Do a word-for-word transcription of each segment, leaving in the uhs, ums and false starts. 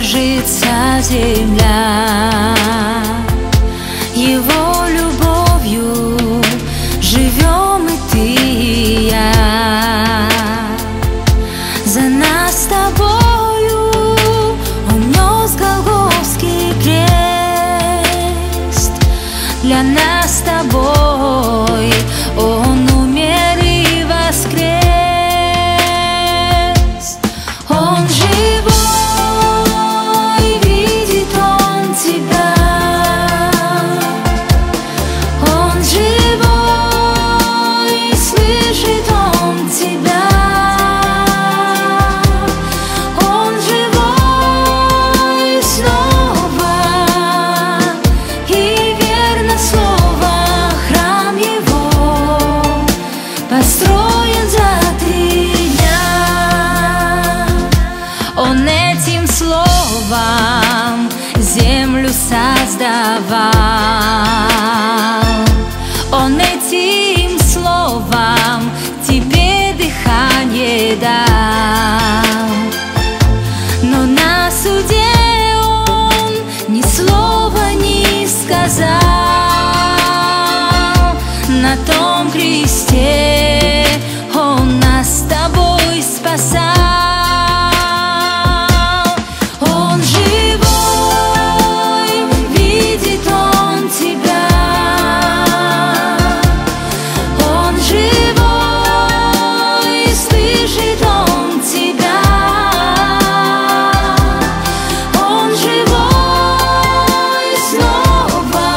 держится земля. Его любовью живем и ты, и я. За нас с тобою Он нес Голгофский крест. Для нас с тобой Он умер и воскрес. Он живой, видит Он тебя. Он живой, слышит Он тебя. Он живой снова, и верно слово. Храм Его построен за три дня. Он этим словом землю создавал. Он этим словом тебе дыхание дал. Но на суде Он ни слова не сказал. На том кресте Он нас с тобой спасал. Он живой, видит Он тебя. Он живой, слышит Он тебя. Он живой снова,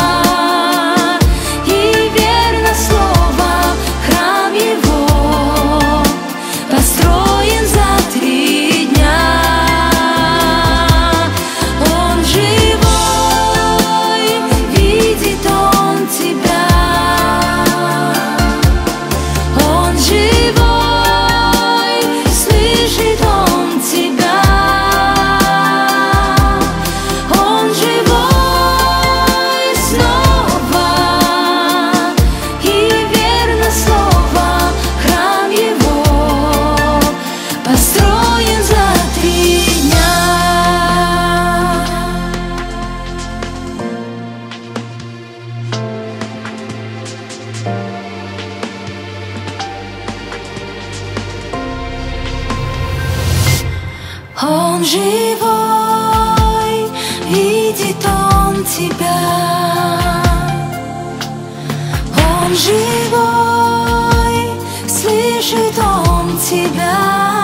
и верно слово. Храм Его построен за три дня. Он живой, видит Он тебя. Он живой, слышит Он тебя. Он живой снова, и верно слово. Храм Его построен за три дня. Он живой, видит Он тебя. Он живой, слышит Он тебя.